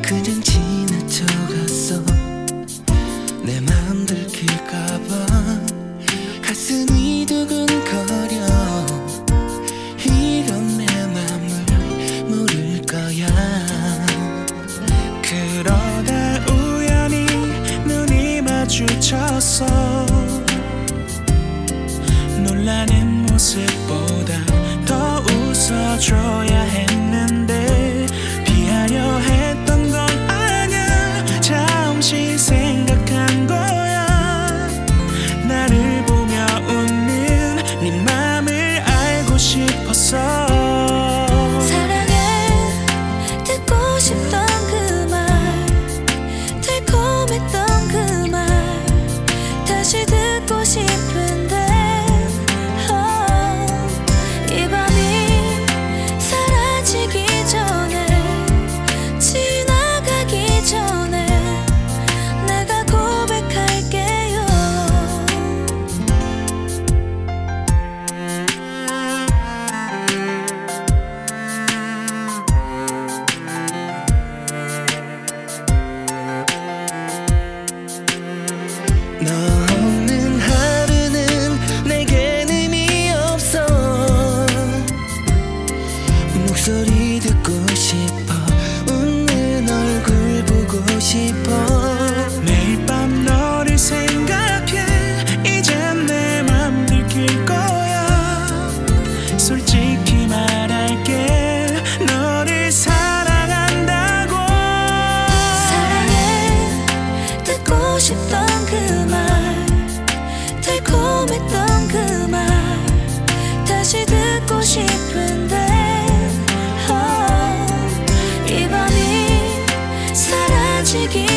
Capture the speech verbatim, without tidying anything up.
그냥 지나쳐갔어. 내 맘 들킬까봐 가슴이 두근거려. 이런 내 맘을 모를 거야. 그러다 우연히 눈이 마주쳤어. 놀라는 모습보다 더 웃어줘야 했는데 피하려 했던 건 아냐. 잠시 생각한 거야. 나를 보며 웃는 네 맘을 알고 싶었어. 사랑해 듣고 싶던 그 말, 달콤했던 그 말 다시 듣고 싶은데 이 밤이 사라지기 전에, 지나가기 전에 내가 고백할게요. 너 없는 하루는 내겐 의미 없어. 목소리 듣고 싶어. 웃는 얼굴 보고 싶어. 매일 밤 너를 생각해. 이젠 내 맘 들킬 거야. 솔직히 말할게. 너를 사랑한다고. 사랑해 듣고 싶던 그 말, 달콤했던 그 말 다시 듣고 싶은데 이 밤이 사라지기